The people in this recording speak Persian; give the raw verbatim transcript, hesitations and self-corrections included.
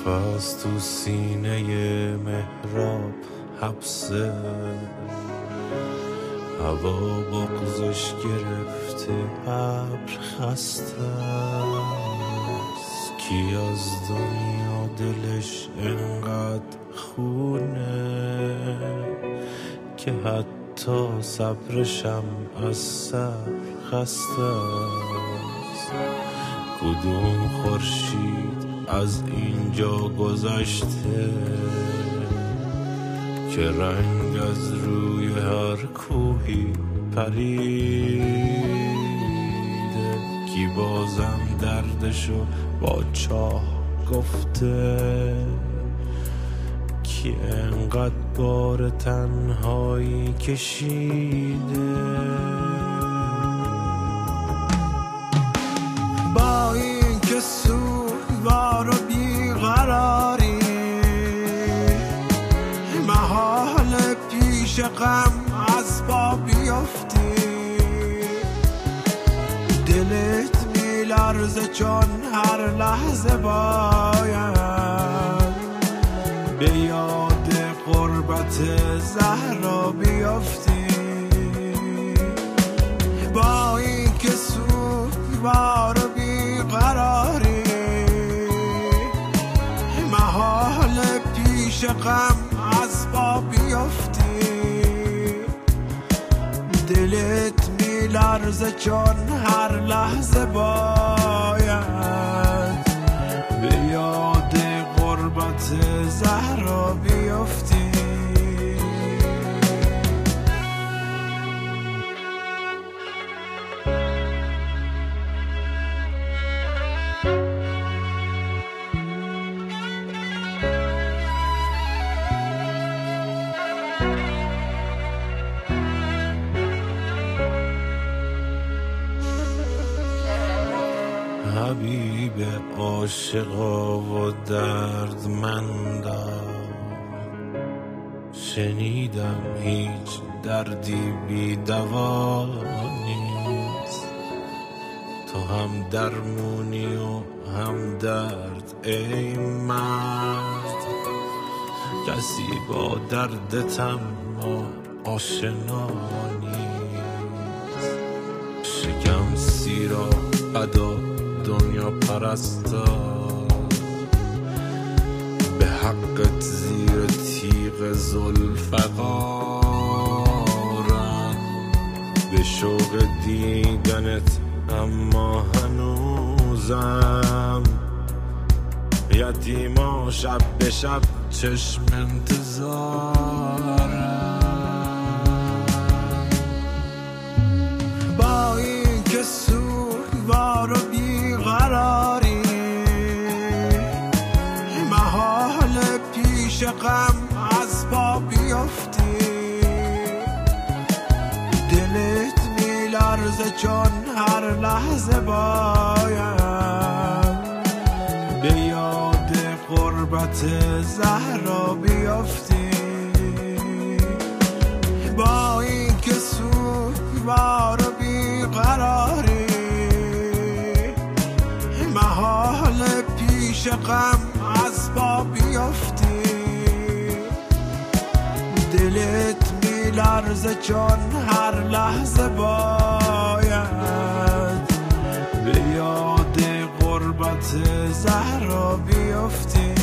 نفس تو سینه محراب حبسه، هوا بغزش گرفته، ابر خسته است. کی از دنیا دلش انقدر خونه که حتی صبرشم از سر خسته است. کدوم خورشید از اینجا گذشته که رنگ از روی هر کوهی پریده؟ کی بازم دردشو با چاه گفته؟ کی انقدر بار تنهایی کشیده؟ با این که سوگوار و بیقراری، محال پیش غم از پا بیفتی. دلت میلرزه چون هر لحظه باید به یاد غربت زهرا بیفتی. با این که سوگوار و بیقراری، محال پیش غم از پا بیفتی. دلت میلرزه چون هر لحظه باید به یاد غربت زهرا بیفتی. حبیب عاشقا و دردمندا، شنیدم هیچ دردی بی دوا نیست. تو هم درمونی و هم درد ای مرد، کسی با دردتم ما آشنا نیست. شکم سیرا ادا دنیا پرستا، به حقت زیر تیغ زلفقارم. به شوق دیدنت اما هنوزم یتیما شب به شب چشم انتظارم. با این که سوگوار و بیقراری، محال پیش غم از پا بیفتی. دلت میلرزه چون هر لحظه باید به یاد غربت زهرا بیفتی. با این که سوگوار و بیقراری، محال پیش غم از پا بیفتی. دلت میلرزه چون هر لحظه باید به یاد غربت زهرا بیفتی.